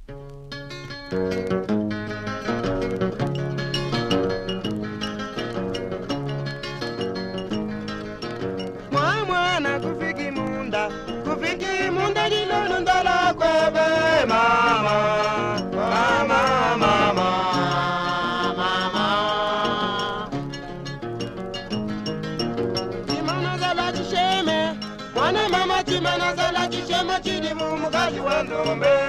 Mwana kufiki munda dilolo ndala kwebe mama mama mama mama Timana zala chisheme mwana mama timana zala chisheme chidi mumukaji wa ndombe